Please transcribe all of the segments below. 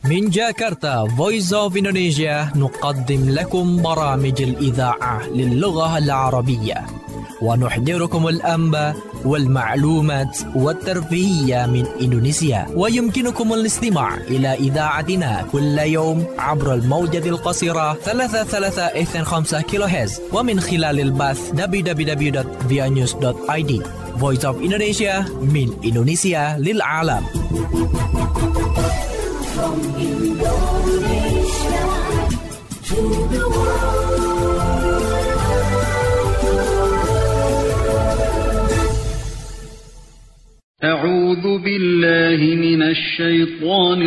من جاكرتا Voice of Indonesia نقدم لكم برامج الإذاعة للغة العربية ونحضركم الأنباء والمعلومات والترفيهية من إندونيسيا. ويمكنكم الاستماع إلى إذاعتنا كل يوم عبر الموجة القصيرة 3325 كيلوهرتز ومن خلال البث www.vianews.id. Voice of Indonesia من إندونيسيا للعالم. From Indonesia to the world. أعوذ بالله من الشيطان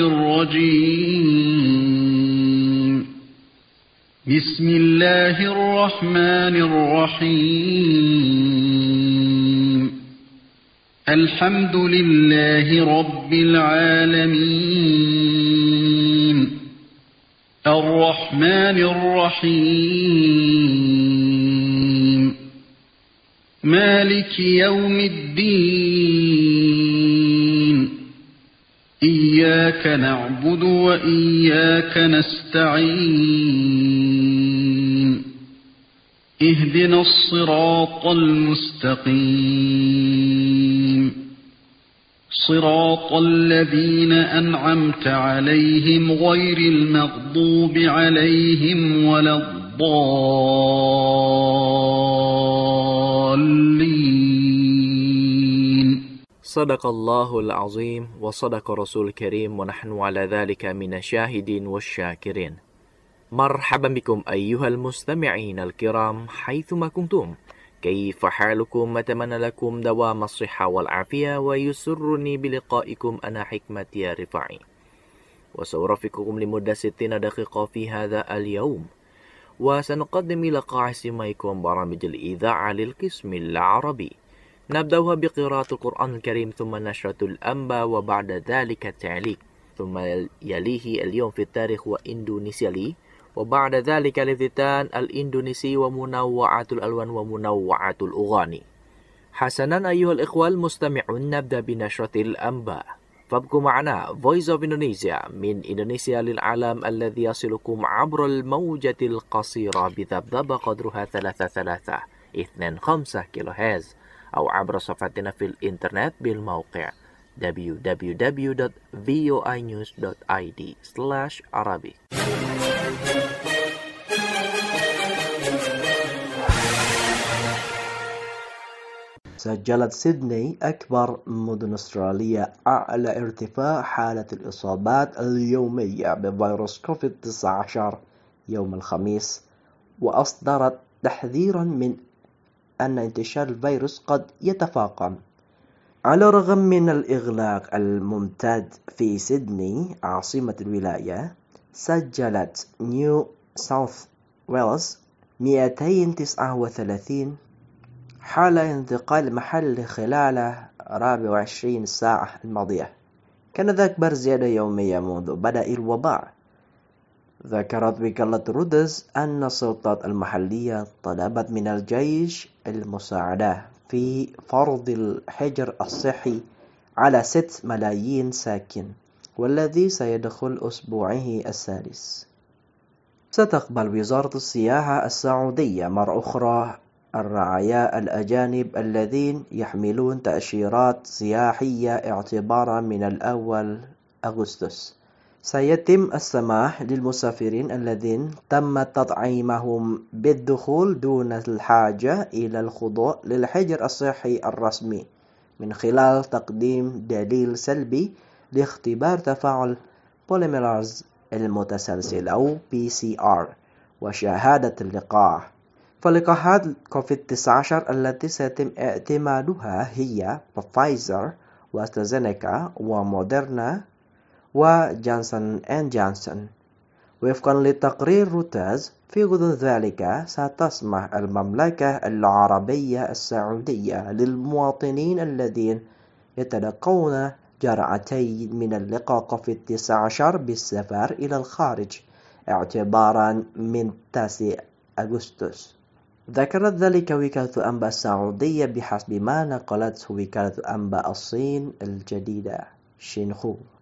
الرجيم. بسم الله الرحمن الرحيم. الحمد لله رب العالمين. الرحمن الرحيم. مالك يوم الدين. إياك نعبد وإياك نستعين. اهدنا الصراط المستقيم. صراط الذين أنعمت عليهم غير المغضوب عليهم ولا الضالين. صدق الله العظيم وصدق رسول الكريم ونحن على ذلك من الشاهدين والشاكرين. مرحبا بكم أيها المستمعين الكرام حيثما كنتم. كيف حالكم؟ أتمنى لكم دوام الصحة والعافية ويسرني بلقائكم أنا حكمة يا رفاعي وسأرافقكم لمدة 60 دقيقة في هذا اليوم وسنقدم لقاء سماعكم برامج الإذاعة للقسم العربي. نبدأها بقراءة القرآن الكريم ثم نشرة الأنباء وبعد ذلك التعليق ثم يليه اليوم في التاريخ وإندونيسيا لي وبعد ذلك الافتتان الإندونيسي ومنوعات الألوان ومنوعات الأغاني. حسنا أيها الإخوة المستمعون، نبدأ بنشرة الأنباء. فابقوا معنا Voice of Indonesia من إندونيسيا للعالم الذي يصلكم عبر الموجة القصيرة بذبذبة قدرها 3325 كيلوهرتز أو عبر صفحتنا في الإنترنت بالموقع www.voinews.id/Arabic. سجلت سيدني أكبر مدن أستراليا أعلى ارتفاع حالة الإصابات اليومية بفيروس كوفيد-19 يوم الخميس، وأصدرت تحذيرا من أن انتشار الفيروس قد يتفاقم. على الرغم من الإغلاق الممتد في سيدني عاصمة الولاية، سجلت نيو ساوث ويلز 239 حالة انتقال محلي خلال 24 ساعة الماضية، كان ذاك أكبر زيادة يومية منذ بدء الوباء. ذكرت وكالة رويترز أن السلطات المحلية طلبت من الجيش المساعدة في فرض الحجر الصحي على 6 ملايين ساكن، والذي سيدخل أسبوعه السادس. ستقبل وزارة السياحة السعودية مرة أخرى الرعايا الأجانب الذين يحملون تأشيرات سياحية اعتبارا من 1 أغسطس. سيتم السماح للمسافرين الذين تم تطعيمهم بالدخول دون الحاجة إلى الخضوع للحجر الصحي الرسمي من خلال تقديم دليل سلبي لاختبار تفاعل بوليميراز المتسلسل أو PCR وشهادة اللقاح. فلقاحات كوفيد-19 التي سيتم اعتمادها هي فايزر وأسترازينيكا وموديرنا وجانسون أند جانسون. وفقا لتقرير رويترز، في غضون ذلك ستسمح المملكة العربية السعودية للمواطنين الذين يتلقون جرعتين من اللقاح كوفيد-19 بالسفر إلى الخارج اعتبارا من 9 أغسطس. ذكرت ذلك وكالة أنباء السعودية بحسب ما نقلته وكالة أنباء الصين الجديدة شينخو.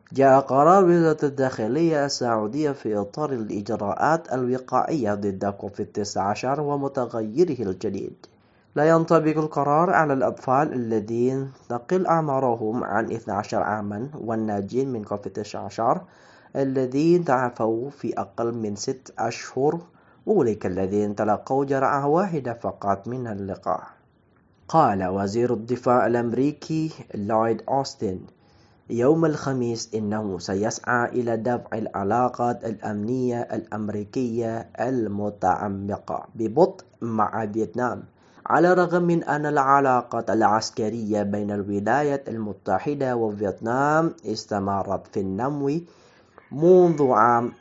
جاء قرار وزارة الداخلية السعودية في إطار الإجراءات الوقائية ضد كوفيد-19 ومتغيره الجديد. لا ينطبق القرار على الأطفال الذين تقل أعمارهم عن 12 عاما والناجين من كوفيد-19 الذين تعافوا في أقل من 6 أشهر، أولئك الذين تلقوا جرعة واحدة فقط من اللقاح. قال وزير الدفاع الأمريكي لويد أوستن يوم الخميس إنه سيسعى إلى دفع العلاقات الأمنية الأمريكية المتعمقة ببطء مع فيتنام، على الرغم من أن العلاقات العسكرية بين الولايات المتحدة وفيتنام استمرت في النمو منذ عام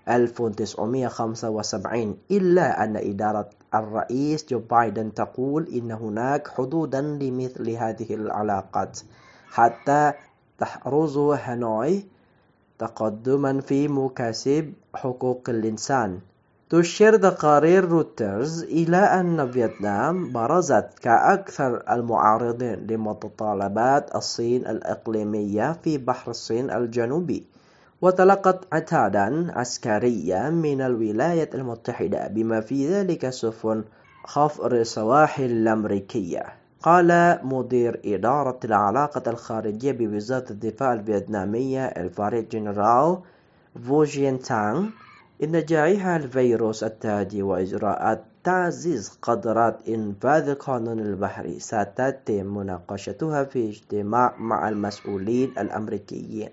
1975، إلا أن إدارة الرئيس جو بايدن تقول إن هناك حدوداً لمثل هذه العلاقات حتى تحرز هانوي تقدماً في مكاسب حقوق الإنسان. تشير تقارير رويترز إلى أن فيتنام برزت كأكثر المعارضين لمتطلبات الصين الإقليمية في بحر الصين الجنوبي، وتلقت عتادا عسكريا من الولايات المتحدة بما في ذلك سفن خفر السواحل الأمريكية. قال مدير إدارة العلاقات الخارجية بوزارة الدفاع الفيتنامية الفريق جنرال فو جين تانغ إن جائحة الفيروس التاجي وإجراءات تعزيز قدرات إنفاذ القانون البحري ستتم مناقشتها في اجتماع مع المسؤولين الأمريكيين.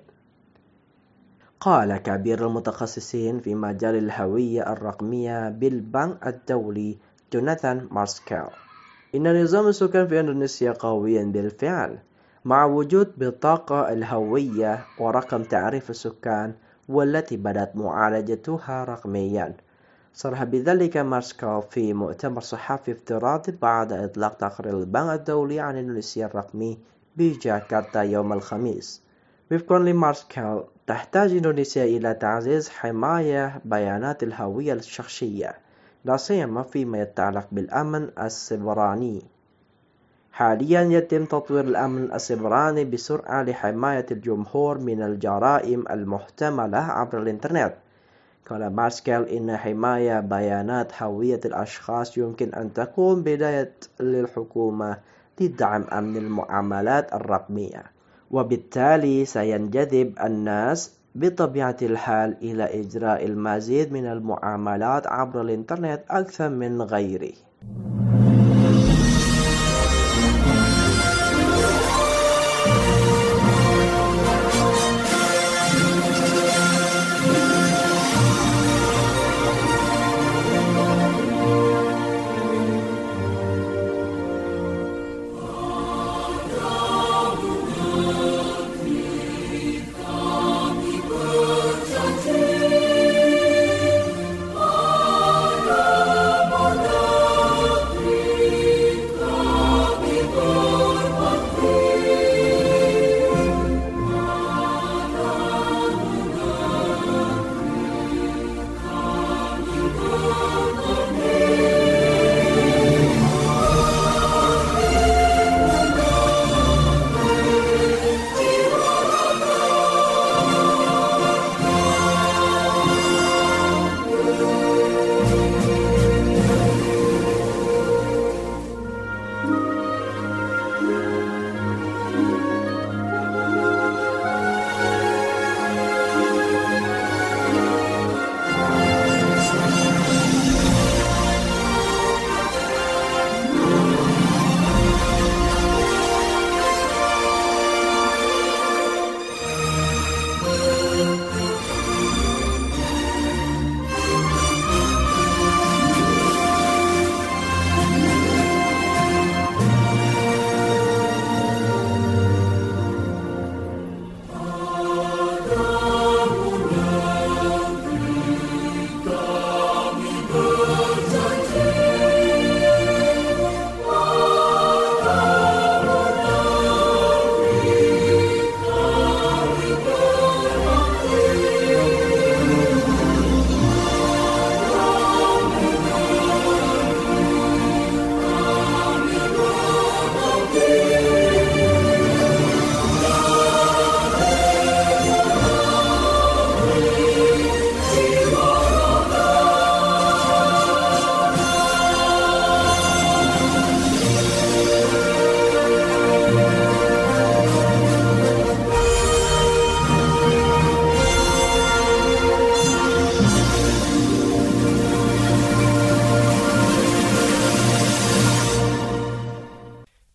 قال كبير المتخصصين في مجال الهوية الرقمية بالبنك الدولي جوناثان مارسكال إن نظام السكان في إندونيسيا قويا بالفعل، مع وجود بطاقة الهوية ورقم تعريف السكان والتي بدأت معالجتها رقميا. صرح بذلك مارسكال في مؤتمر صحفي افتراضي بعد إطلاق تقرير البنك الدولي عن إندونيسيا الرقمي بجاكرتا يوم الخميس. وفقا لمارسكال تحتاج إندونيسيا إلى تعزيز حماية بيانات الهوية الشخصية، لا سيما فيما يتعلق بالأمن السيبراني. حاليا يتم تطوير الأمن السيبراني بسرعة لحماية الجمهور من الجرائم المحتملة عبر الإنترنت. قال مارسكال إن حماية بيانات هوية الأشخاص يمكن أن تكون بداية للحكومة لدعم أمن المعاملات الرقمية، وبالتالي سينجذب الناس بطبيعة الحال إلى إجراء المزيد من المعاملات عبر الإنترنت أكثر من غيره.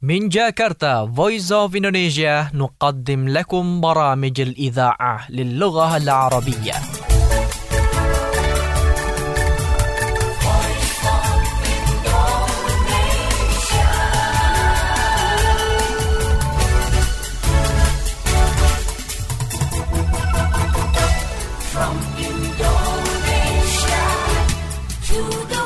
من جاكرتا Voice of Indonesia نقدم لكم برامج الإذاعة للغة العربية. From Indonesia to the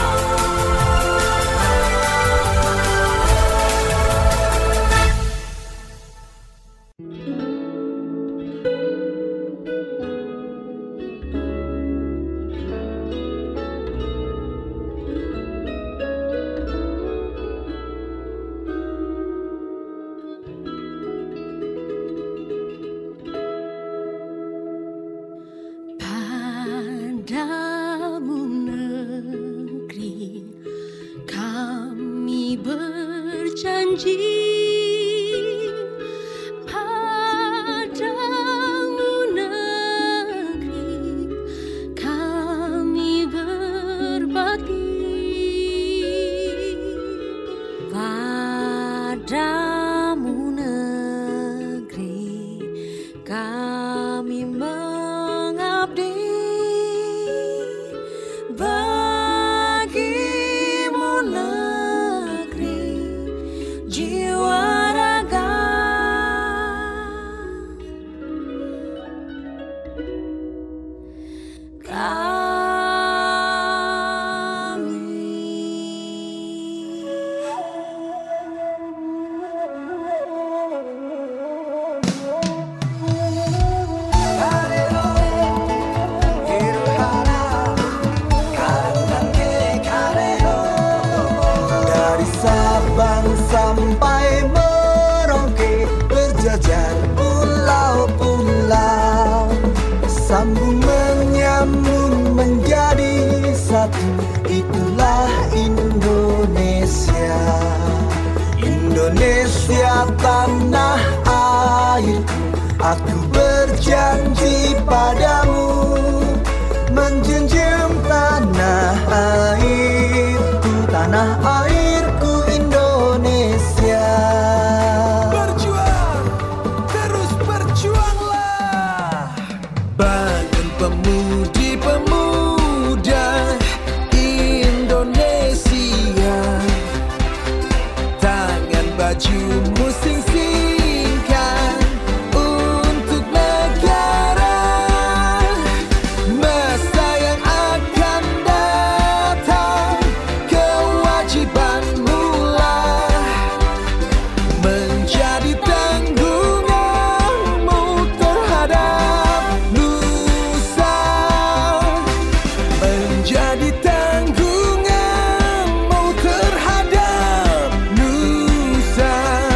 Padamu negeri kami berjanji, padamu negeri kami berbakti, padamu negeri kami mengabdi. Bagimu negeri jiwa raga, sampai Merauke, berjajar pulau-pulau, sambung menyambung menjadi satu. Itulah Indonesia, Indonesia tanah airku. Aku berjanji padamu, menjunjung tanah airku, tanah airku Indonesia. Berjuang, terus berjuanglah. Bangun pemudi-pemuda Indonesia, tangan bajumu sing-singkan untuk negara. Masa yang akan datang, kewajibanmu lah menjadi tanggunganmu terhadap nusa, menjadi tanggunganmu terhadap nusa.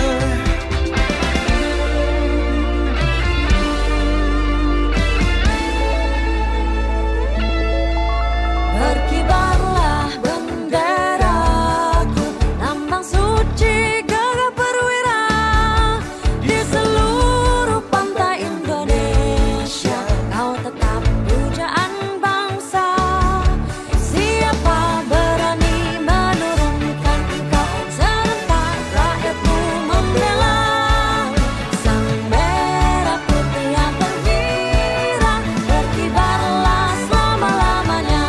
berkibarlah benderaku, lambang suci gagah perwira di seluruh pantai Indonesia. Kau tetap pujaan bangsa. Siapa berani menurunkan engkau, serentak rakyatmu membela sang merah putih yang terkirat, berkibarlah selama-lamanya.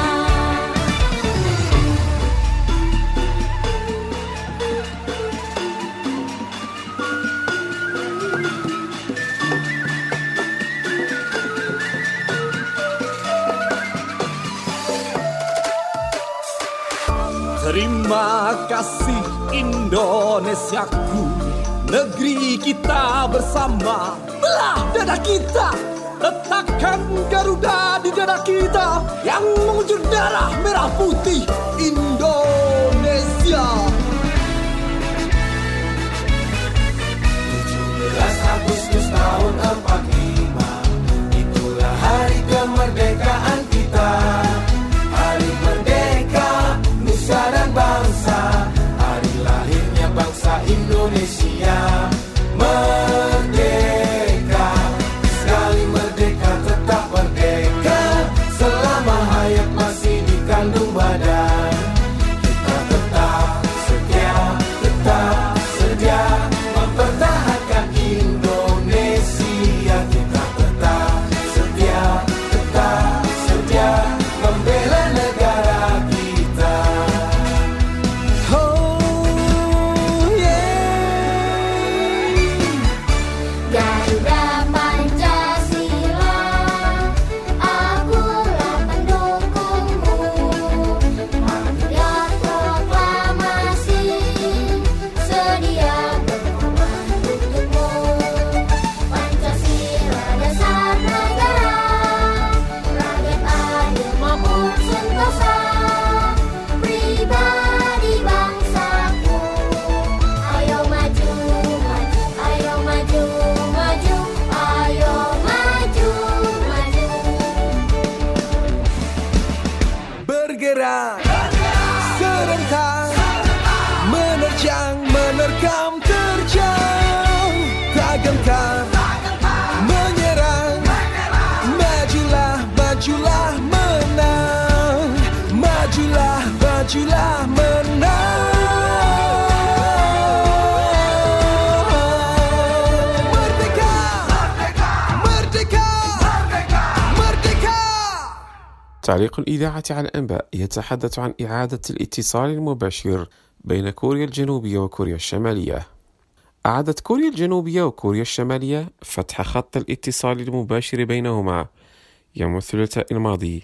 Terima kasih Indonesiaku, negeri kita bersama. Belah dada kita, letakkan Garuda di dada kita yang mengucur darah merah putih Indonesia. 17 Agustus tahun 45, itulah hari kemerdekaan kita. Hari merdeka nusa dan bangsa, hari lahirnya bangsa Indonesia. Merdeka, sekali merdeka tetap merdeka. Selama hayat masih dikandung badan, kita tetap تعليق الإذاعة على الأنباء يتحدث عن إعادة الاتصال المباشر بين كوريا الجنوبية وكوريا الشمالية. أعادت كوريا الجنوبية وكوريا الشمالية فتح خط الاتصال المباشر بينهما يوم الثلاثاء الماضي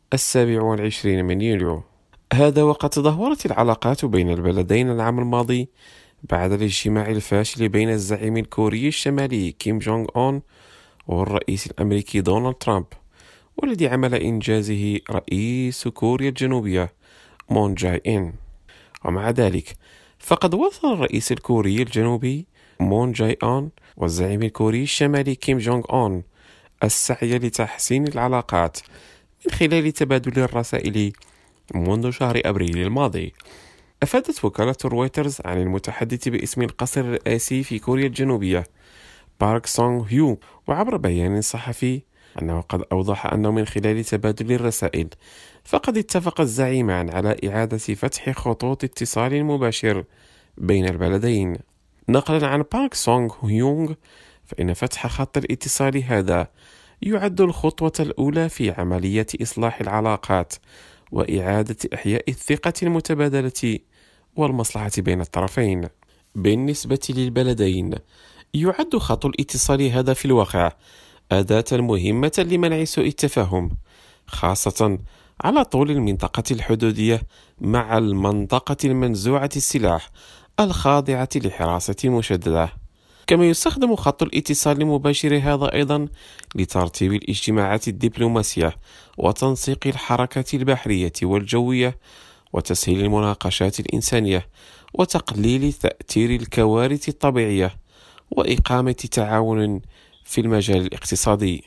27 من يوليو، هذا وقد تدهورت العلاقات بين البلدين العام الماضي بعد الاجتماع الفاشل بين الزعيم الكوري الشمالي كيم جونغ أون والرئيس الأمريكي دونالد ترامب، والذي عمل إنجازه رئيس كوريا الجنوبية مون جاي إن. ومع ذلك فقد وصل الرئيس الكوري الجنوبي مون جاي إن والزعيم الكوري الشمالي كيم جونغ أون السعي لتحسين العلاقات من خلال تبادل الرسائل منذ شهر أبريل الماضي. أفادت وكالة رويترز عن المتحدث باسم القصر الرئاسي في كوريا الجنوبية بارك سونغ هيو وعبر بيان صحفي أنه قد أوضح أنه من خلال تبادل الرسائل فقد اتفق الزعيمان على إعادة فتح خطوط اتصال مباشر بين البلدين. نقلا عن بارك سونغ هيونغ، فإن فتح خط الاتصال هذا يعد الخطوة الأولى في عملية إصلاح العلاقات وإعادة إحياء الثقة المتبادلة والمصلحة بين الطرفين. بالنسبة للبلدين، يعد خط الاتصال هذا في الواقع أداة مهمة لمنع سوء التفاهم، خاصة على طول المنطقة الحدودية مع المنطقة المنزوعة السلاح الخاضعة لحراسة مشددة. كما يستخدم خط الاتصال المباشر هذا أيضا لترتيب الاجتماعات الدبلوماسية وتنسيق الحركات البحرية والجوية وتسهيل المناقشات الإنسانية وتقليل تأثير الكوارث الطبيعية وإقامة تعاون في المجال الاقتصادي.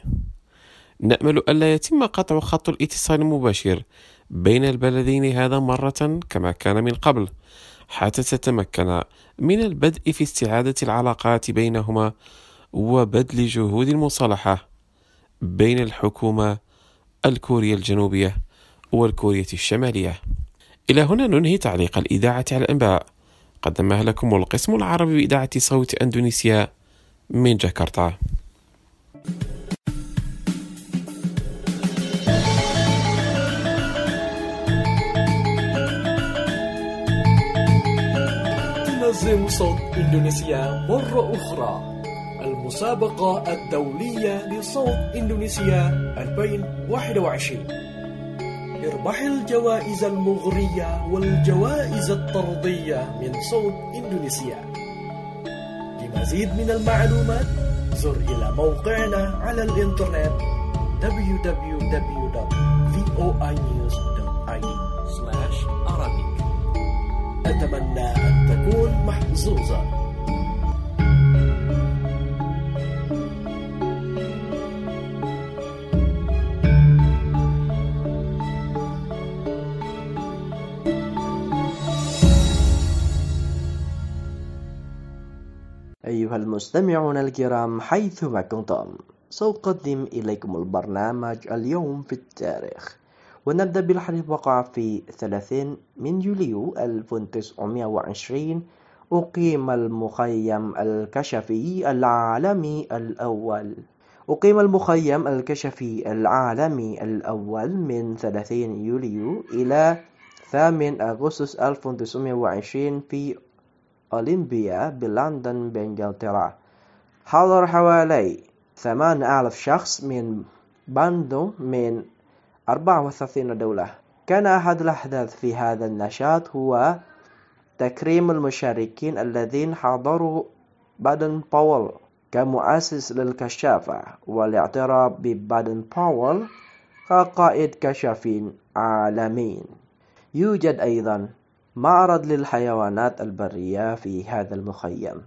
نأمل ألا يتم قطع خط الاتصال المباشر بين البلدين هذا مرة كما كان من قبل، حتى تتمكن من البدء في استعادة العلاقات بينهما وبذل جهود المصالحة بين الحكومة الكورية الجنوبية والكورية الشمالية. إلى هنا ننهي تعليق الإذاعة على الأنباء، قدمها لكم القسم العربي بإذاعة صوت أندونيسيا من جاكرتا. تنظم صوت إندونيسيا مرة أخرى المسابقة الدولية لصوت إندونيسيا 2021. اربح الجوائز المغرية والجوائز الطردية من صوت إندونيسيا. لمزيد من المعلومات زر إلى موقعنا على الإنترنت www.voinews.id/Arabic. أتمنى أن تكون محظوظا. أيها المستمعون الكرام حيثما كنتم، سأقدم إليكم البرنامج اليوم في التاريخ، ونبدأ بالحديث. وقع في 30 من يوليو 1920 أقيم المخيم الكشفي العالمي الأول. أقيم المخيم الكشفي العالمي الأول من 30 يوليو إلى 8 أغسطس 1920 في أولمبيا بلندن بإنجلترا. حضر حوالي 8,000 شخص من 34 دولة. كان أحد الأحداث في هذا النشاط هو تكريم المشاركين الذين حضروا بادن باول كمؤسس للكشافة، والاعتراف ببادن باول كقائد كشافين عالمي. يوجد أيضا معرض للحيوانات البرية في هذا المخيم.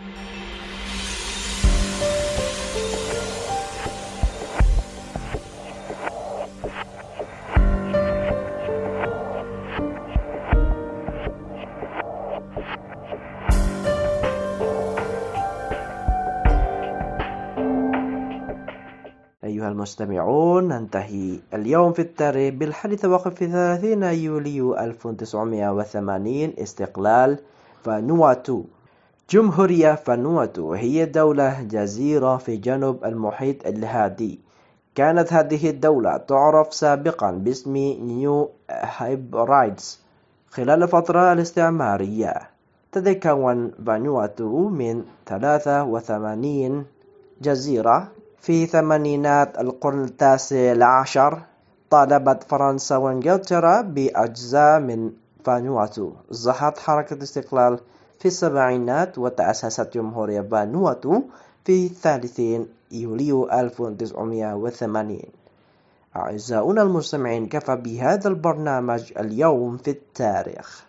أيها المستمعون، ننتهي اليوم في التاريخ بالحديث وقف في 30 يوليو 1980 استقلال فانواتو. جمهورية فانواتو هي دولة جزيرة في جنوب المحيط الهادي. كانت هذه الدولة تعرف سابقا باسم نيو هيبرايدز. خلال الفترة الاستعمارية تتكون فانواتو من 83 جزيرة. في ثمانينات القرن ال19 طالبت فرنسا وانجلترا بأجزاء من فانواتو. ظهرت حركة الاستقلال في السبعينات وتأسست جمهورية فانواتو في 30 يوليو 1980. أعزائنا المستمعين، كفى بهذا البرنامج اليوم في التاريخ.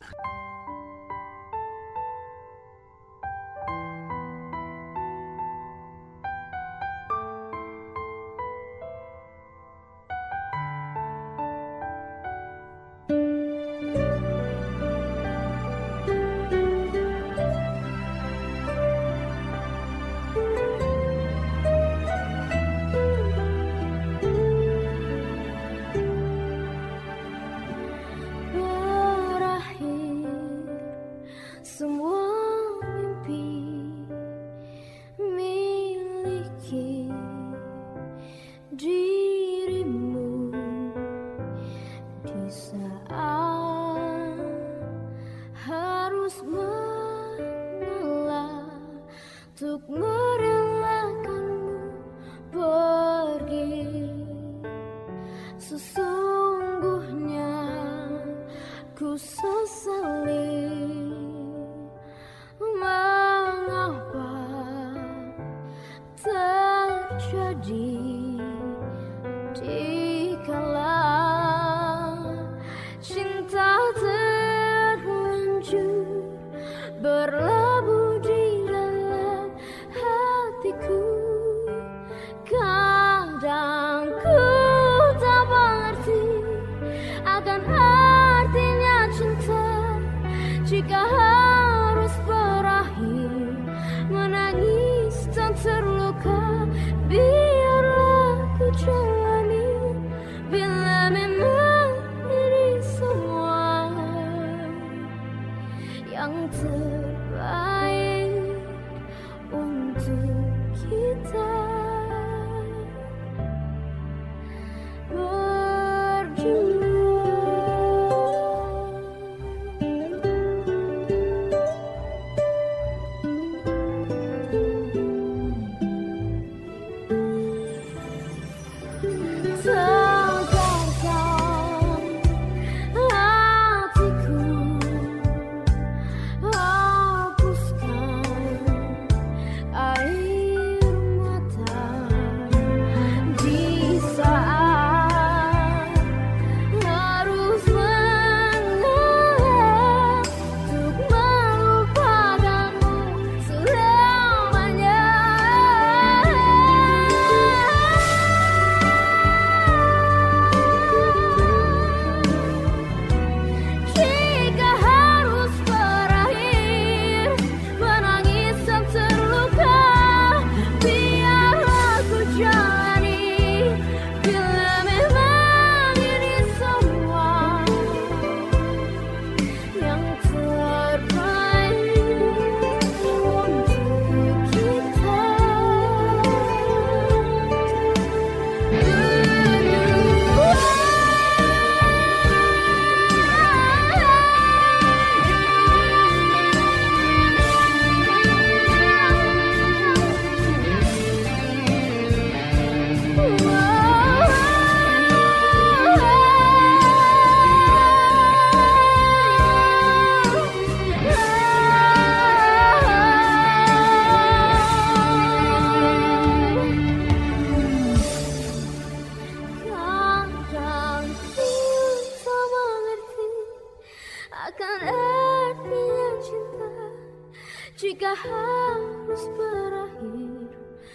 jika harus berakhir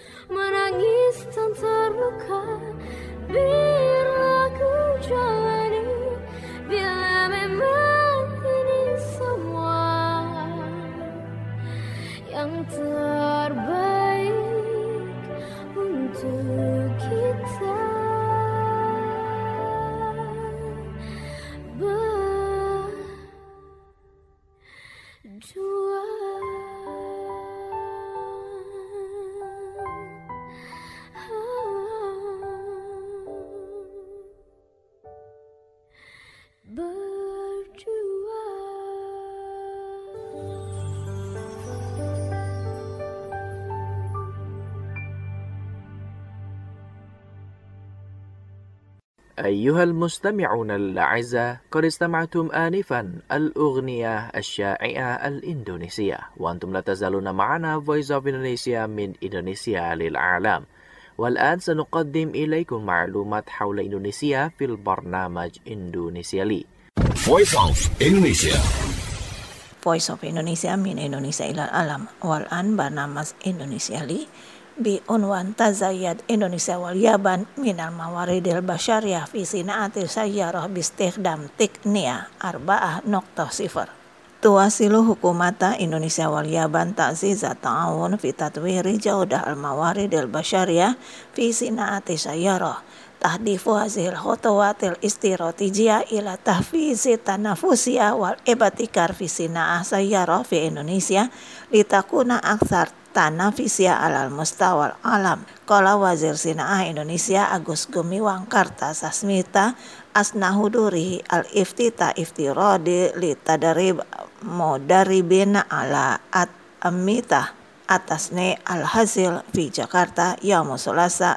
menangis dan terluka, biarlah ku jalani. Bila memang ini semua yang terbaik untuk kita berdua. أيها المستمعون الأعزاء، قد استمعتم آنفا الأغنية الشائعة الإندونيسية، وأنتم لا تزالون معنا Voice of Indonesia من إندونيسيا للعالم. والآن سنقدم إليكم معلومات حول إندونيسيا في البرنامج إندونيسيا لي. Voice of Indonesia. Voice of Indonesia min Indonesia ilal alam. Wal'an barnamas Indonesia li bi'unwan tazayyad Indonesia wal Yaban minal mawaridil basyariyah fi sina'atil sayyarah bistikhdam tikniyah 4.0. Tuwasilu hukumata Indonesia wal Yaban ta'ziza ta'awun fi tatwiri jaudah al-mawaridil basyariyah fi sina'atil sayyarah. Tahdifu hazil khotowatil istiratijiyah ila tahfizi tanafusiyah wal ibatikar fi sina'ah sayyarah fi Indonesia litakuna aksar tanafisiyah alal mustawal alam. Qala Wazir Sina'ah Indonesia Agus Gumiwang Kartasasmita asna hudurihi al-iftita iftiradi li tadarib mudaribin ala at-amitah atasne al-hasil fi Jakarta yaum Selasa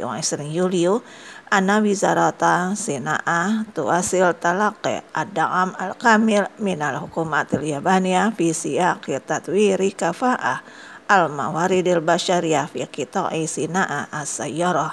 27 Yuli anna wizarata Sina'ah tuasil talaqi ad-da'am al-kamil minal hukumatil yabaniyah fi siyaqi tatwiri kafa'ah al-mawaridil basyariyah fi qita'i Sina'ah as-sayyarah.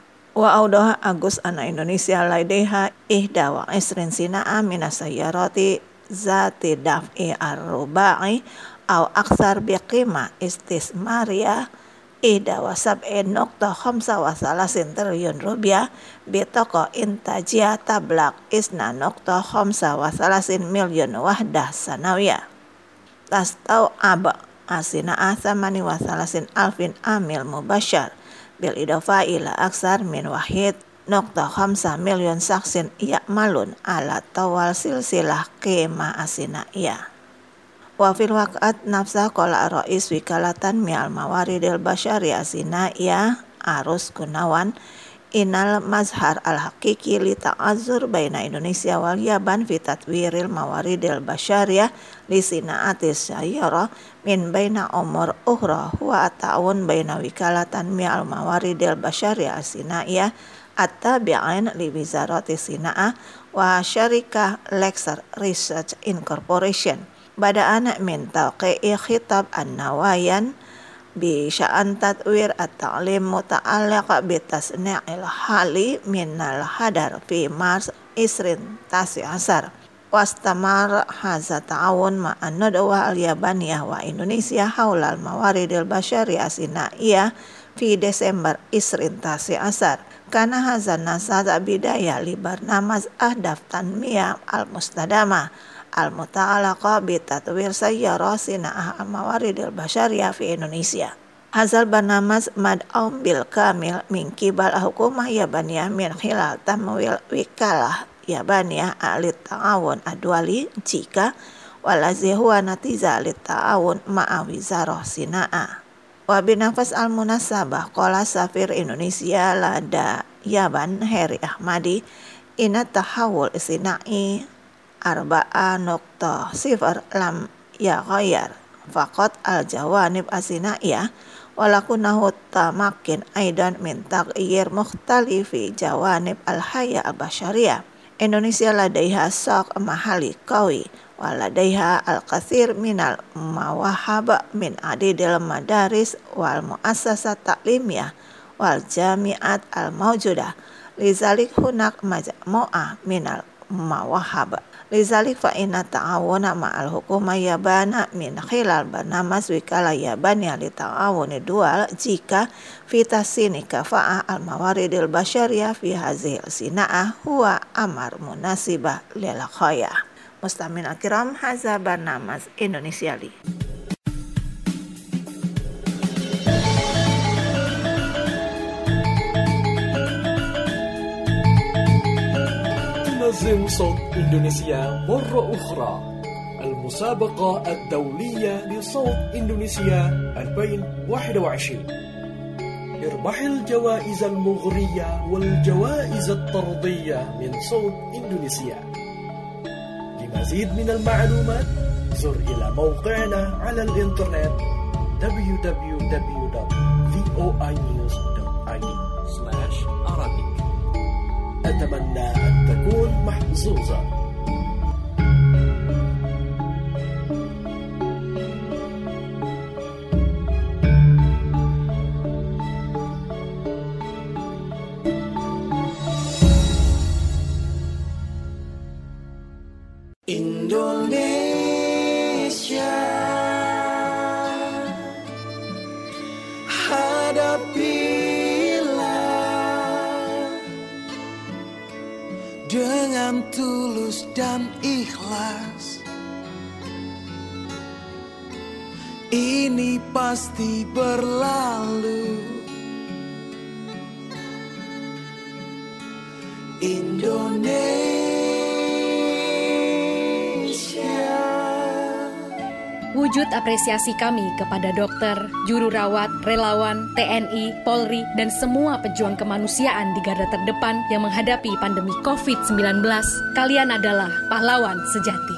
Wa audah Agus anna Indonesia laideha ihda wa isrin Sina'ah minas sayyarati zati daf'i ar-ruba'i aw aksar biqimah istismariyah ihda wa sab'in nokta khamsa wa salasin triliun rupiah bitoko intajiyah tablak isna nokta khamsa wa salasin milyun wahdah sanawiyah. Tastau aba Sina'ah samani wa salasin alfin amil mubasyar bil idofa ila aksar min wahid nokta khamsa milyun saksin ya'malun ala tawal silsilah qimah asina'iyah. Wa fil waqat nafsa qala rais wikalatan mi'al mawaridil basyari asina'iyah Arus Gunawan inal mazhar al-haqiqi li ta'azzur baina Indonesia wal Yaban fi tatwiril mawaridil basyariyah li sina'atis sayyarah min baina umur ukhra huwa ta'awun baina wikalatan mi'al mawaridil basyariyah sina'iyah at-tabi'ain li wizarati Sina'ah wa syarikah Lexer Research Incorporation bada'an min tawqi'i khitab an-nawayan bi sya'an tatwir at-ta'lim muta'alliq bi tasni'il hali minal hadar fi Mars 2019 wastamar haza ta'awun ma'an nadwa al-yabaniyah wa Indonesia haulal mawaridil basyariyah sina'iyah fi Desember 2019 kana haza nasada bidaya li barnamaz ahdaf tanmiyah al-mustadamah al-muta'alaqa bi tatwir sayyarah Sina'ah al-mawaridil basyariyah fi Indonesia. Hazal barnamaz mad'aum bil kamil min kibal hukumah yabaniyah min khilal tamwil wikalah yabaniyah alit ta'awun adwali jika walazi huwa natiza alit ta'awun ma'a wizarah Sina'ah. Wa binafas al-munasabah qala safir Indonesia lada Yaban Heri Ahmadi inat tahawul Sina'i 4.0 lam yaghayar faqat al-jawanib asina'iyah walakunahu tamakin aidan min taghyir mukhtalifi jawanib al-haya al-basyariyah. Indonesia ladaiha saq mahali qawi waladaiha al-kathir minal mawahaba min adidil madaris wal muassasat ta'limiyah wal jami'at al-mawjudah lizalik hunak majmu'ah minal mawahaba. Lizalik fa inna ta'awuna ma'al hukuma yabana min khilal barnamas wikala yabaniyah li ta'awuni dual jika fitasini kafa'ah al-mawaridil basyariyah fi hazil Sina'ah huwa amar munasibah lil khayah. Mustamin al-kiram haza barnamas Indonesia li. تنظم صوت إندونيسيا مرة أخرى المسابقة الدولية لصوت إندونيسيا 2021. اربح الجوائز المغرية والجوائز الطردية من صوت إندونيسيا. لمزيد من المعلومات زر إلى موقعنا على الإنترنت www.voinews.id/Arabic. أتمنى أن تكون محظوظة. Indonesia, hadapilah dengan tulus dan ikhlas. Ini pasti berlalu. Indonesia. Wujud apresiasi kami kepada dokter, juru rawat, relawan, TNI, Polri, dan semua pejuang kemanusiaan di garda terdepan yang menghadapi pandemi COVID-19. Kalian adalah pahlawan sejati.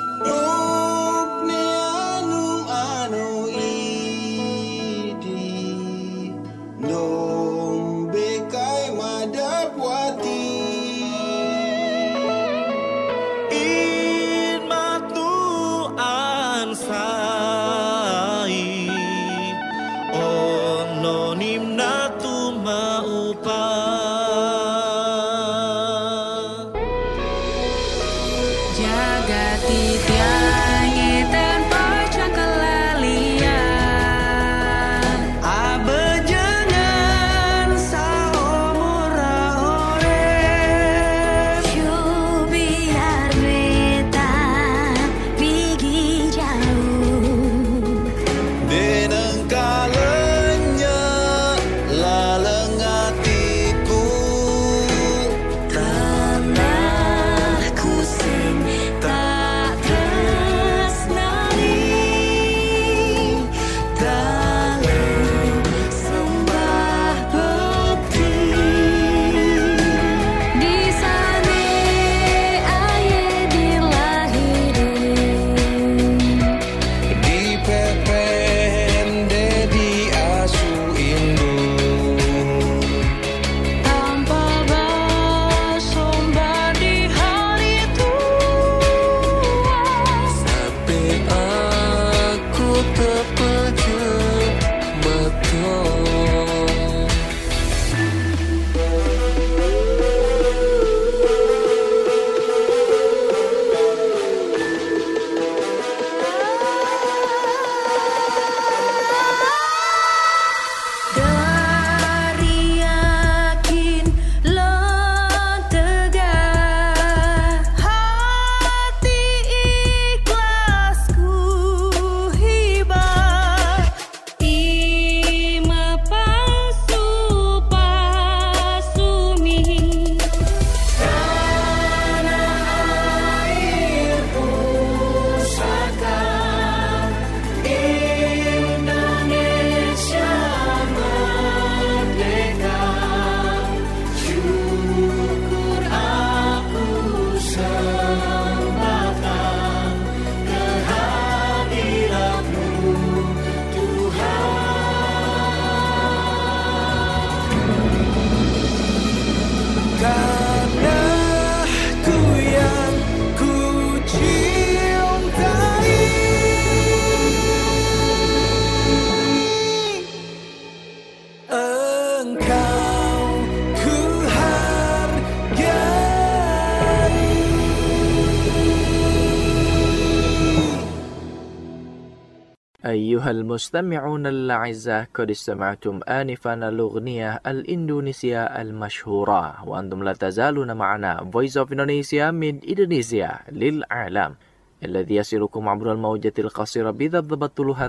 أيها المستمعون الأعزاء، قد استمعتم آنفا الأغنية الإندونيسية المشهورة، وأنتم لا تزالون معنا Voice of Indonesia من إندونيسيا للعالم، الذي يصلكم عبر الموجة القصيرة بضبط طولها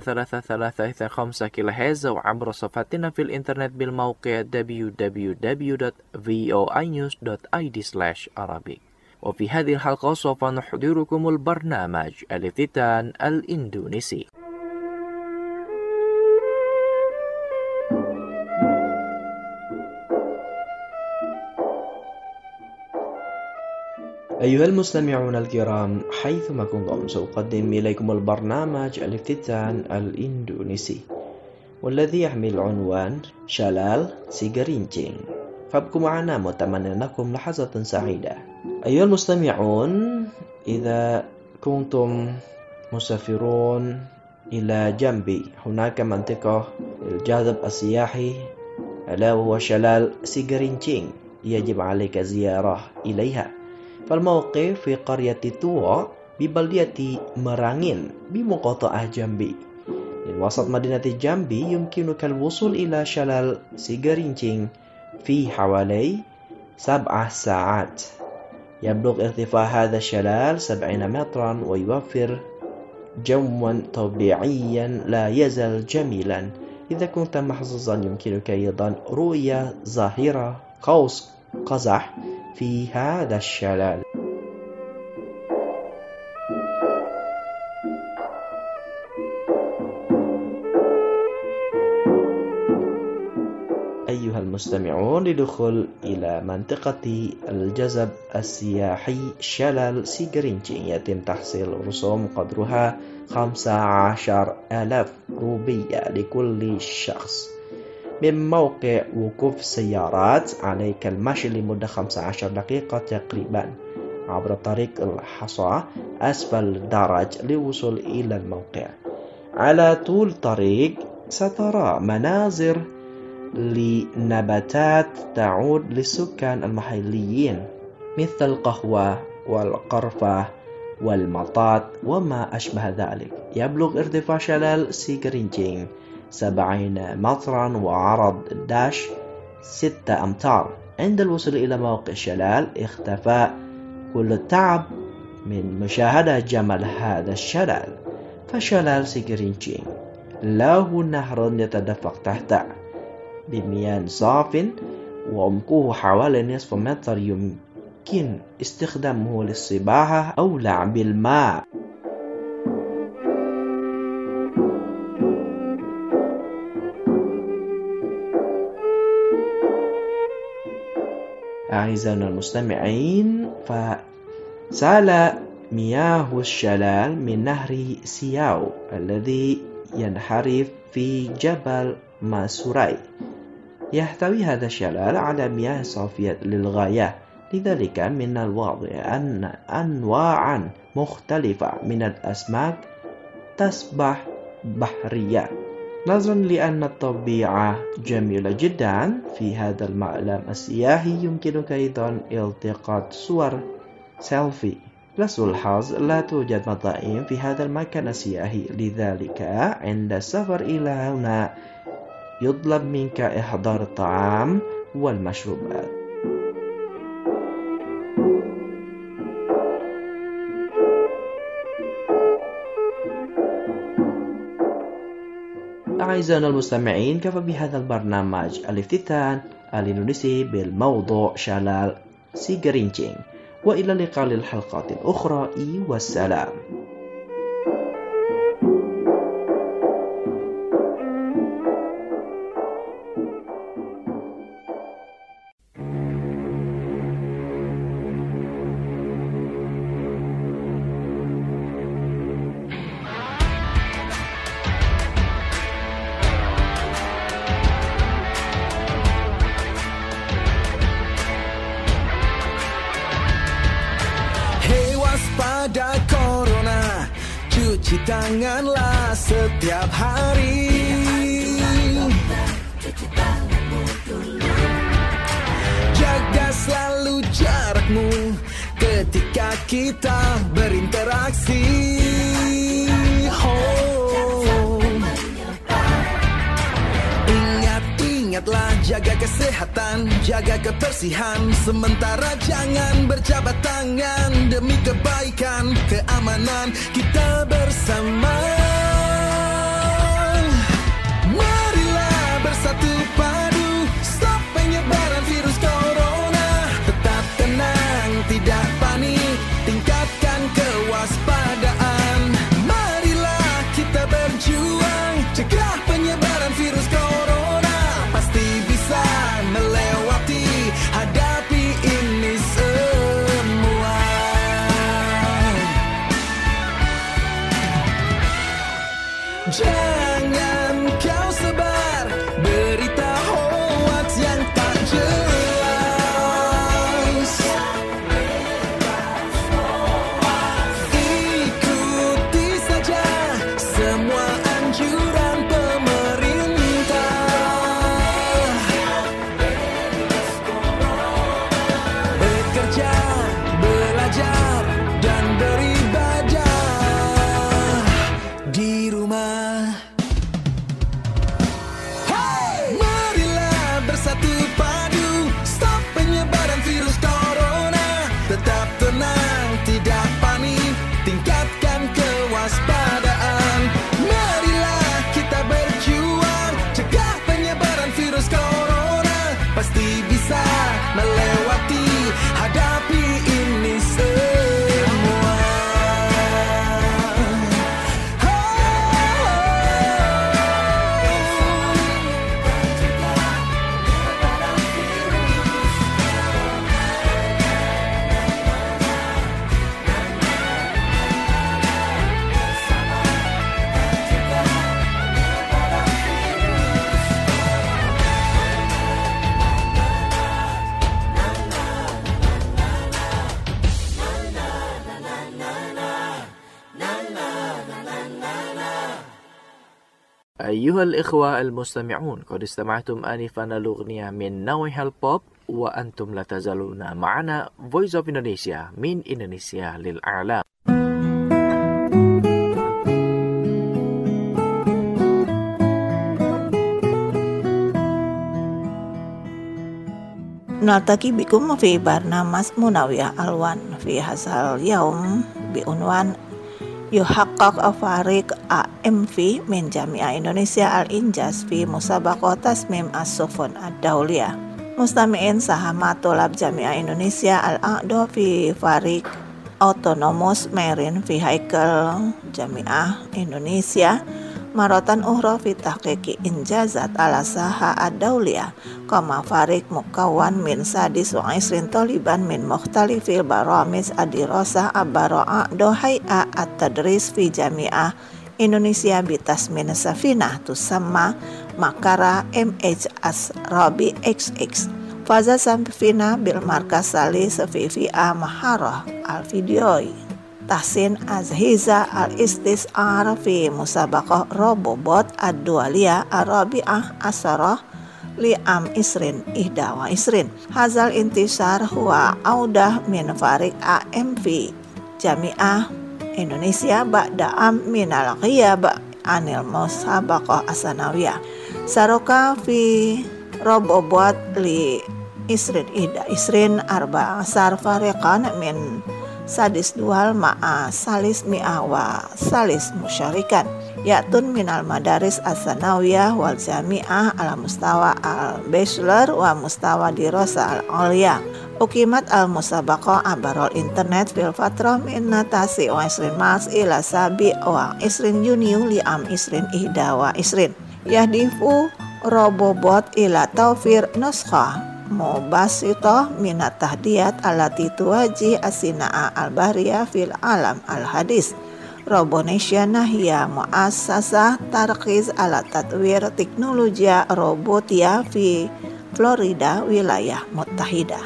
335 كيلوهرتز، وعبر صفحتنا في الإنترنت بالموقع www.voinews.id/Arabic. وفي هذه الحلقة سوف نحضركم البرنامج الافتتان الإندونيسي. أيها المستمعون الكرام، حيثما كنتم سأقدم إليكم البرنامج الافتتان الإندونيسي، والذي يحمل عنوان شلال سي Gerincing. فابقوا معنا متمنى لكم لحظة سعيدة. أيها المستمعون، إذا كنتم مسافرون إلى جنبي، هناك منطقة الجاذب السياحي ألا وهو شلال سيغرينشينغ يجب عليك الزيارة إليها. فالموقع في قرية توا ببلدية مرانين بمقاطعة جنبي من وسط مدينة جنبي. يمكنك الوصول إلى شلال سيغرينشينغ في حوالي 7 ساعات. يبلغ ارتفاع هذا الشلال 70 مترا ويوفر جوا طبيعيا لا يزال جميلا. إذا كنت محظوظا يمكنك أيضا رؤية ظاهرة قوس قزح في هذا الشلال. أيها المستمعون، للدخول إلى منطقة الجذب السياحي شلال سيغرينشينغ يتم تحصيل رسوم قدرها 15,000 روبية لكل شخص. من موقع وقوف سيارات عليك المشي لمدة 15 دقيقة تقريبا عبر طريق الحصى أسفل الدرج للوصول إلى الموقع. على طول الطريق سترى مناظر لنباتات تعود للسكان المحليين مثل القهوة والقرفة والمطاط وما أشبه ذلك. يبلغ ارتفاع شلال سيغرينشينغ 70 مترا وعرض 6 أمتار. عند الوصول إلى موقع الشلال اختفى كل التعب من مشاهدة جمال هذا الشلال. فشلال سيغرينشينغ له نهر يتدفق تحته بمياه صاف وعمقه حوالي نصف متر، يمكن استخدامه للسباحة أو لعب الماء. أعزائنا المستمعين، فسال مياه الشلال من نهر سياو الذي ينحرف في جبل ماسوراي. يحتوي هذا الشلال على مياه صافية للغاية، لذلك من الواضح أن أنواعا مختلفة من الأسماك تسبح بحرية. نظرا لأن الطبيعة جميلة جدا في هذا المعلم السياحي، يمكنك أيضا التقاط صور سيلفي. لسوء الحظ لا توجد مطاعم في هذا المكان السياحي، لذلك عند السفر إلى هنا يطلب منك إحضار الطعام والمشروبات. أعزائنا المستمعين، كفى بهذا البرنامج الافتتان الإندونيسي بالموضوع شلال سيغرينشينغ، وإلى اللقاء للحلقات الأخرى والسلام. Waspada corona, cuci tanganlah setiap hari. Jaga selalu jarakmu ketika kita berinteraksi. Ingatlah jaga kesehatan, jaga kebersihan. Sementara jangan berjabat tangan demi kebaikan, keamanan kita bersama. Marilah bersatu padu, stop penyebaran virus corona. Tetap tenang, tidak panik, tingkatkan kewaspadaan. Marilah kita berjuang, cegah penyebaran virus corona. Hadapi ini semua. Jangan kau sebar berita hoax yang tak jelas. semua anjuran pemerintah. Bekerja, belajar, dan beribadah di rumah. Hey! Marilah bersatu padu, stop penyebaran virus corona. Tetap tenang, tidak panik, tingkatkan kewaspadaan. Marilah kita berjuang, cegah penyebaran virus corona. Pasti bisa melewati, hadapi ini semua. أيها الإخوة المستمعون، قد استمعتم آنفا الأغنية من نوعها البوب، وأنتم لا تزالون معنا Voice of Indonesia من إندونيسيا للأعلام. نلتقي بكم في برنامج منوية ألوان في هذا اليوم بعنوان يحقق فريق AMV من جامعة إندونيسيا الإنجاز في مسابقة تصميم السفن الدولية. مستمعين ساهم طلاب جامعة إندونيسيا الأعضاء في فريق أوتونوموس مارين في هيكل جامعة إندونيسيا مرة أخرى في تحقيق إنجازات على الساحة الدولية. كما فريق مكون من 26 طالبا من مختلف البرامج الدراسة عبر أعضاء هيئة التدريس في جامعة إندونيسيا بتصميم سفينة تسمى مكارا MHS رابي XX. فاز سفينة بالمركز الثالث في فئة مهارة الفيديو. تحسين أجهزة الاستشعار في مسابقة روبوت الدولية الرابعة عشرة لعام 2021. هذا الانتصار هو عودة من فريق AMV جامعة إندونيسيا بعد عام من الغياب عن المسابقة السنوية. شارك في روبوت ل 2021 14 فريقا من سادس دول مع 300 مشاركا يأتون من المدارس الثانوية والجامعة على مستوى البachelor ومستوى الدراسة العليا. أقيمت المسابقة عبر الإنترنت في الفترة من 29 مارس إلى 27 يونيو لعام 2021. يهدف روبوت إلى توفير نسخة مبسطة من التحديات التي تواجه الصناعة البحرية في العالم الحديث. روبونيشن هي مؤسسة تركز على تطوير تكنولوجيا روبوتية في فلوريدا ولاية متحدة.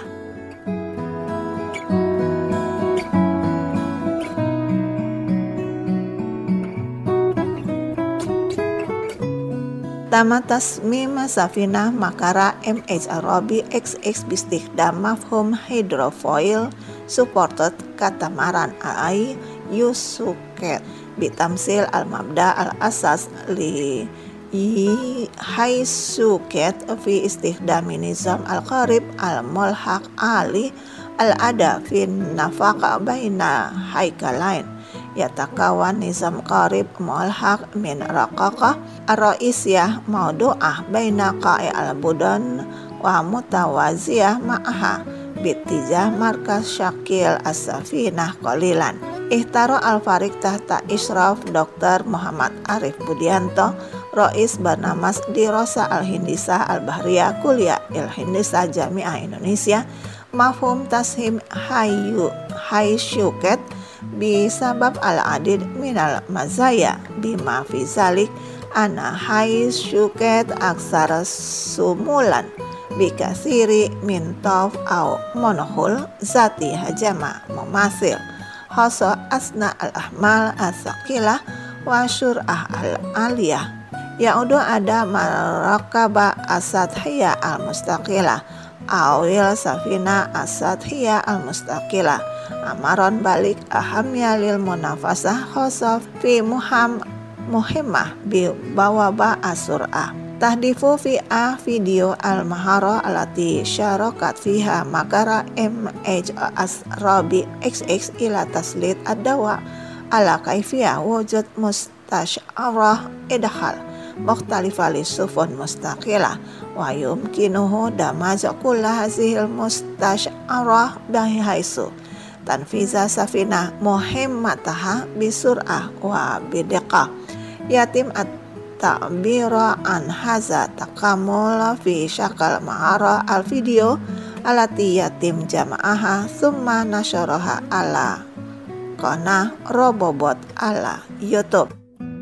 تم تصميم سفينة مكارا MH رابي XX باستخدام مفهوم هيدروفويل سبورتد كاتاماران أي يوسوكيت بتمثيل المبدأ الأساس لهيسوكيت في استخدام نظام القارب الملحق على الأداء في النفق بين هيكلين. يتكون نظام قارب ملحق من رقاقة الرئيسية موضوعة بين قاع البدن ومتوازية معها باتجاه مركز شكل السفينة قليلا. اختار الفريق تحت إشراف دكتور محمد عارف بوديانتو رئيس برنامج دراسة الهندسة البحرية كلية الهندسة جامعة إندونيسيا مفهوم تصميم هيسوكيت بسبب العديد من المزايا بما في ذلك أن هيسوكيت أكثر شمولا بكثير من طاف أو مونوهول ذاتي هجمة مماثل خاصة أثناء الأحمال الثقيلة wa sur'ah al-aliyah. Ya'udu ada marakaba as-sathiyah al-mustaqila awil safina as-sathiyah al-mustaqila. Amaron balik ahamnya lil munafasah khosaf fi muhimmah bi bawaba as-sur'ah. Tahdifu fi video al-mahara alati syarakat fiha makara MH as-rabi XX ila taslit ad-dawa ala kaifiyah wujud mustasyarah idhal mukhtalifah li sufun mustaqilah wa yumkinuhu damaj kulla hazihil mustasyarah bihaisu tanfiza safinah muhimmataha bisur'ah wa bidiqah yatim ta'bira an haza takamul fi syakal mahara al video alati yatim jama'aha summa nasyaraha ala qanah robobot ala YouTube.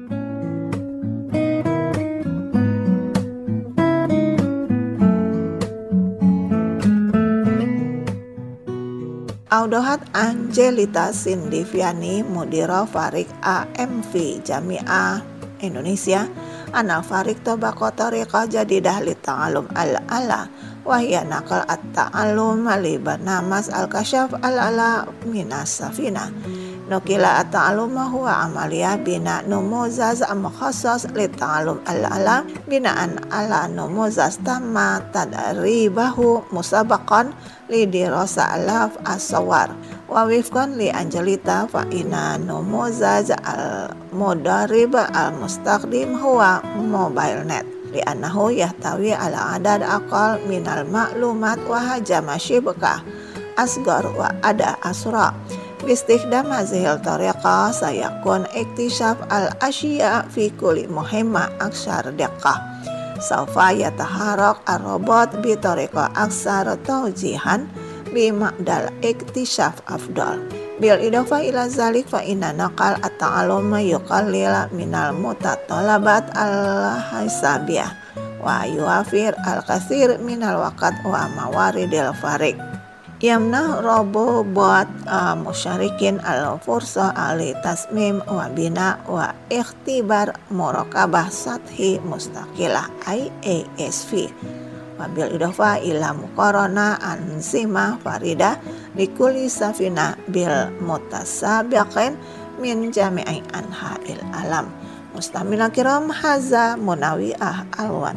Audohat Angelita Sindiviani Mudira Farik AMV Jami'ah Indonesia Ana Farik Tobako Tariqah Jadidah li ta'alum al-ala wahya naqal at-ta'alum li barnamas al-kasyaf al-ala minas safina nukila at-ta'alum huwa amaliyah bina numuzaz mukhassas li ta'alum al-ala binaan ala numuzaz tamma tadribahu musabaqan li dirasa alaf as-sawar wa wifqan li Angelita fa inna numuzaz al-mudarrib al-mustaqdim huwa mobile net li annahu yahtawi ala adad aqal minal ma'lumat wa hajama shibka asgar wa ada asra bistikhdam hazihil tariqah sayakun iktisyaf al-ashiya fi kulli muhimma aksar diqqah saufa yataharak ar-robot bi tariqah aksar tawjihan bi ma'dal iktisyaf afdal bil idafa ila zalik fa inna naqal at-ta'allum yuqallil minal mutatalabat al-hisabiyah wa yuwafir al-katsir minal waqt wa mawaridil farik yamna robo buat musyarikin al-fursa ali tasmim wa bina wa ikhtibar muraqabah sathi mustaqilah IASV wabil idofa ila muqarana anzimah farida likuli safina bil mutasabiqin min jami'i anha'il alam mustamina kiram haza munawi'ah alwan.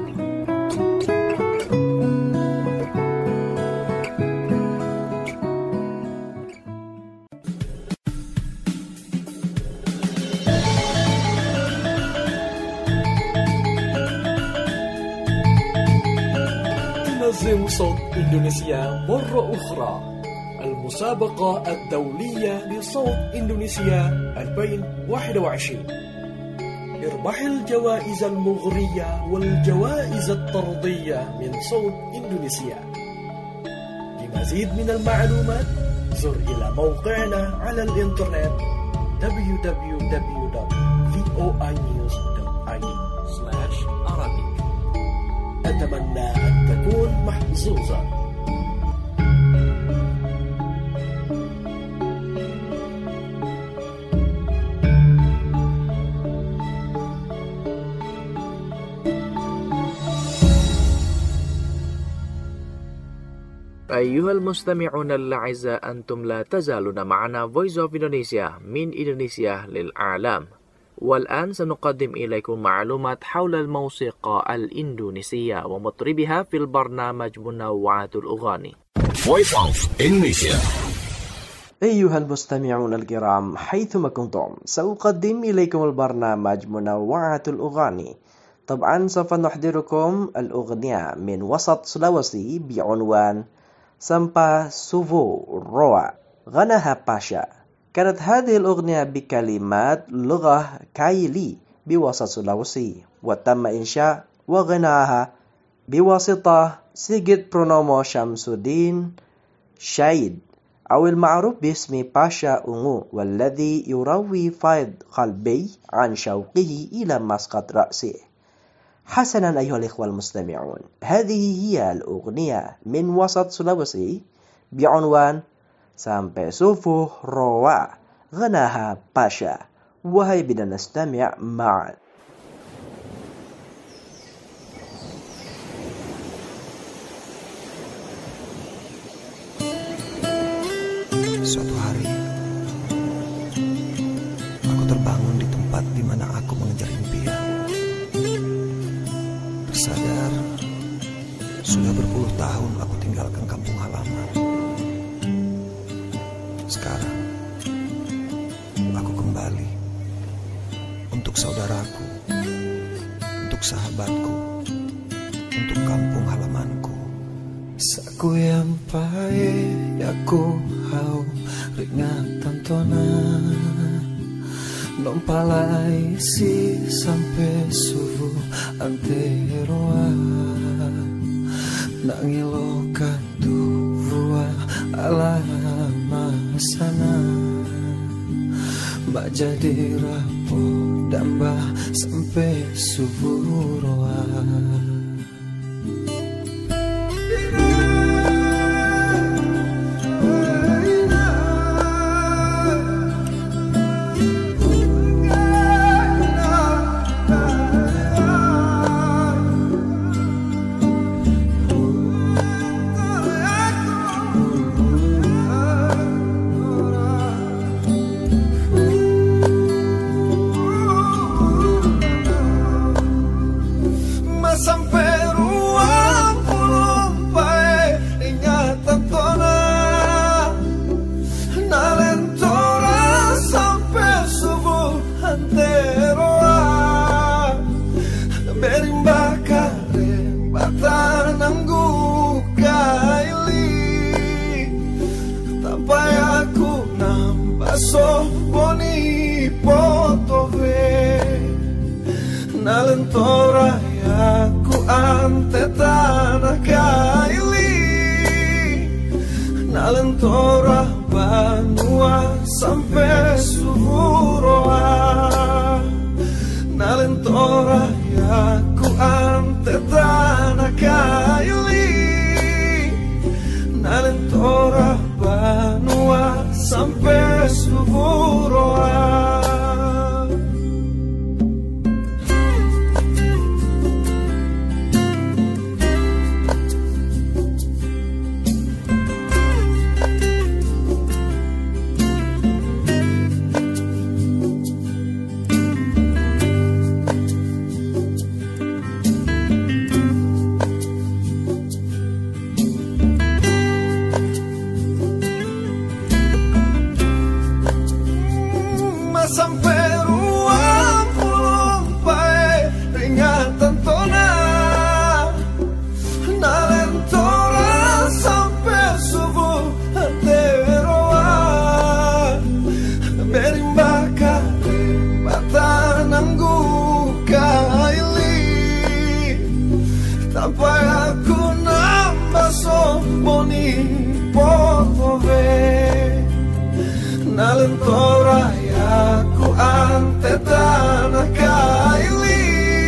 تنظم صوت إندونيسيا مرة أخرى المسابقة الدولية لصوت إندونيسيا 2021. اربح الجوائز المغرية والجوائز الطردية من صوت إندونيسيا. لمزيد من المعلومات زر إلى موقعنا على الإنترنت www.voinews.id/Arabic. أتمنى أن تكون محظوظا. أيها المستمعون الأعزاء أنتم لا تزالون معنا Voice of Indonesia من إندونيسيا للعالم. والآن سنقدم إليكم معلومات حول الموسيقى الإندونيسية ومطربها في البرنامج منوعات الأغاني. Voice of Indonesia. أيها المستمعون الكرام حيثما كنتم سأقدم إليكم البرنامج منوعات الأغاني. طبعا سوف نحضركم الأغنية من وسط سلawesi بعنوان سامبا سوفو روا غناها باشا. كانت هذه الأغنية بكلمات لغة كايلي بوسط سلawesi وتم إنشاء وغناها بواسطة سيجد برونومو شمسودين شايد أو المعروف باسم باشا أونغو والذي يروي فيض قلبي عن شوقه إلى مسقط رأسه. حسنا أيها الإخوة المستمعون هذه هي الأغنية من وسط سلawesi بعنوان Sampai Sufuh Rowa غناها باشا وهي بدنا نستمع معا. Suatu hari, aku terbangun di tempat di mana aku mengejar impian. Tersadar, sudah berpuluh tahun aku tinggalkan kampung halaman. Sekarang, aku kembali untuk saudaraku, untuk sahabatku, untuk kampung halamanku. Saku yang pahit, aku hau ringatan tona nompalai si sampai subuh anteroa nangilokan tuwa alama sana mbak jadi rapo damba sampai subuh roa. Nalentora yaku ante tanah kaili nalentora banua sampai suburoa nalentora yaku ante tanah kaili nalentora banua sampai suburoa. Nalentora yaku ante tanah kaili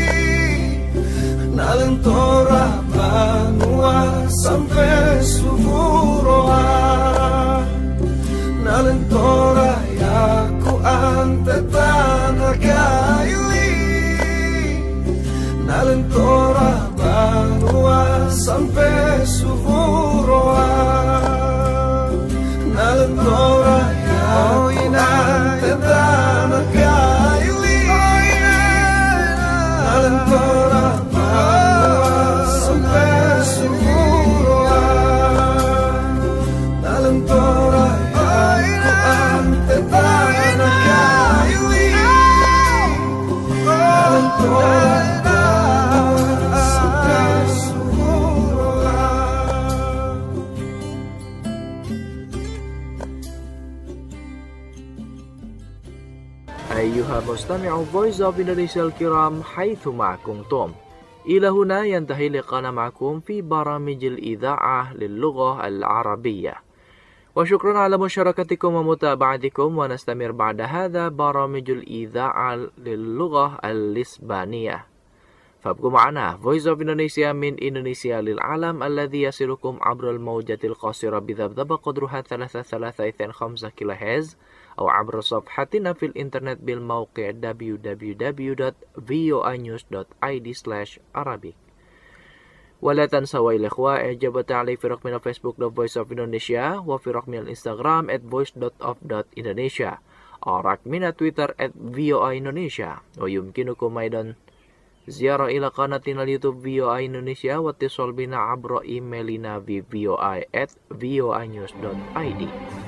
nalentora banua sampai suburoa nalentora yaku ante tanah kaili nalentora banua sampai suburoa nalentora oh ina tanah kaili nalentora banua sampai suburoa nalentora yaku ante tanah kaili nalentora banua sampai suburoa. أيها مستمع Voice of Indonesia الكرام حيثما كنتم إلى هنا ينتهي لقاءنا معكم في برامج الإذاعة للغة العربية وشكرا على مشاركتكم ومتابعتكم ونستمر بعد هذا برامج الإذاعة للغة الإسبانية فابقوا معنا Voice of Indonesia من إندونيسيا للعالم الذي يصلكم عبر الموجة القصيرة بذبذبة قدرها 3.325 كيلوهرتز أو عبر صفحتنا في الإنترنت بالموقع www.voinews.id/Arabic. ولا تنسوا الإخوة إعجاب تعليق في رقمنا فيسبوك Voice of Indonesia وفي رقمنا الإنستغرام @voice.of.indonesia أو رقمنا تويتر @VOA Indonesia. ويمكنكم أيضا زيارة إلى قناتنا اليوتيوب VOA Indonesia واتصال بنا عبر إيميلنا في voi@voinews.id.